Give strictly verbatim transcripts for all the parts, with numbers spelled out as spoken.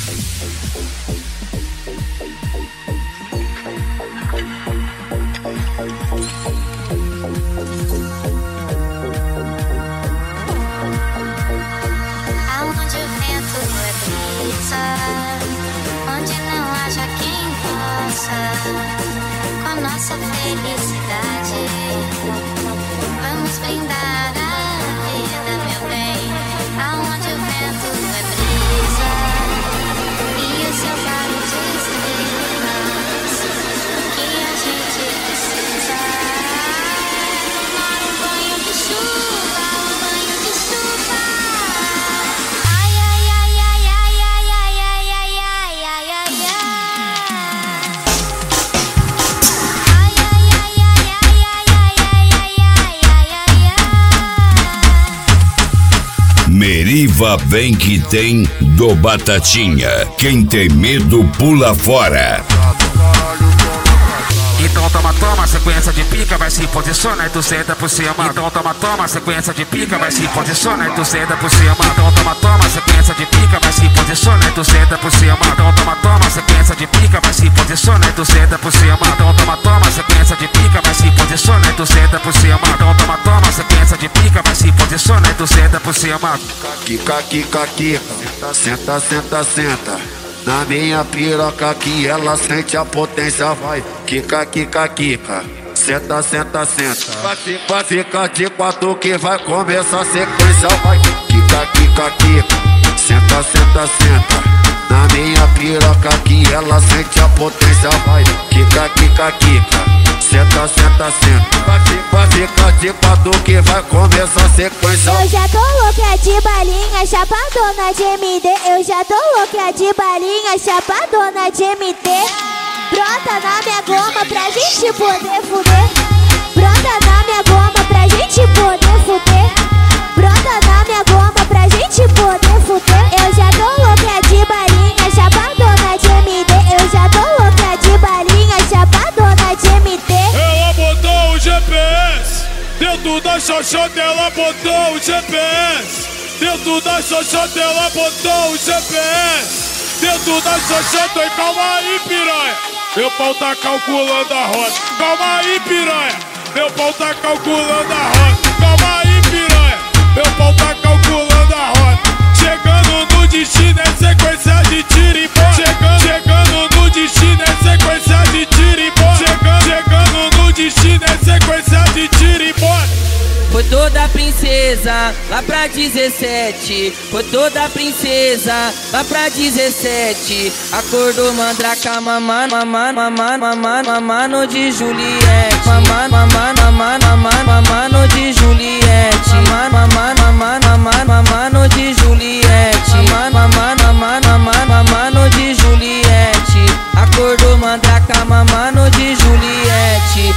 Aonde o vento é brisa, onde não haja quem possa, com nossa felicidade, vamos brindar a vida, meu bem. Aonde o vento é brisa e o seu faro de estrelas, que a gente precisa tomar um banho de chuva, um banho de chuva. Ai, ai, ai, ai, ai, ai, ai, ai, ai, ai, ai, ai, ai. Ai, ai, ai, ai, ai, ai, ai, ai, ai, ai, ai, ai. Meriva vem que tem do Batatinha. Quem tem medo pula fora. Então toma, toma, sequência de pica, vai se posiciona e tu senta por cima. Então toma, toma, sequência de pica, vai se posiciona e tu senta por cima. Então toma, toma, sequência de pica, vai se posiciona e tu senta por cima. Então toma, toma, sequência de pica, vai se posiciona e tu senta por cima. Então toma, toma, sequência de pica, vai se posiciona e tu senta por cima. Então toma, toma, sequência de pica, vai se posiciona e tu senta por cima. Kika, kika, kika, senta, senta, senta. Na minha piroca que ela sente a potência, vai. Kika, kika, kika, senta, senta, senta. Vai ficar de quatro que vai começar a sequência, vai. Kika, kika, kika, senta, senta, senta. Na minha piroca que ela sente a potência, vai. Kika, kika, kika, senta, senta, senta. Vai ficar de quatro que vai começar a sequência. Eu já tô louca de balinha, chapadona de M D. Eu já tô louca de balinha, chapadona de M D. Brota na minha goma pra gente poder fuder. Brota na minha goma pra gente poder fuder. Brota na minha goma pra gente poder fuder. Eu já tô louca de balinha, chapadona de M D. Eu já tô louca de balinha, chapadona de M D. Ela botou o G P S dentro da xoxota, ela botou o G P S dentro da xoxota, ela botou o G P S dentro da xoxota. E calma aí, piranha, meu pau tá calculando a rota. Calma aí, piranha, meu pau tá calculando a rota. Calma aí, piranha, meu pau tá calculando a rota. Chegando no destino é sequência de tiro e bola. Chegando, chegando no destino é sequência de tiro e bola. Chegando, chegando no destino é sequência de tiro e bola. Foi toda princesa lá pra dezessete. Foi toda princesa lá pra dezessete. Acordou mandraca, mamando, mamando, mamando, mamando, mamando de Juliette. Mamando, mamando, mamando, mamando, mamando de Juliette. Mamando, mamando, mamando, mamando, mamando de Juliette. Mamando, mamando, mamando, mamando, mamando de Juliette. Acordou mandraca, mamando de Juliette.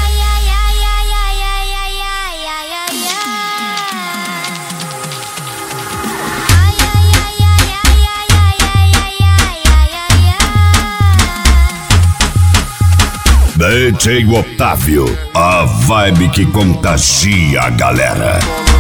D J Otávio, a vibe que contagia a galera.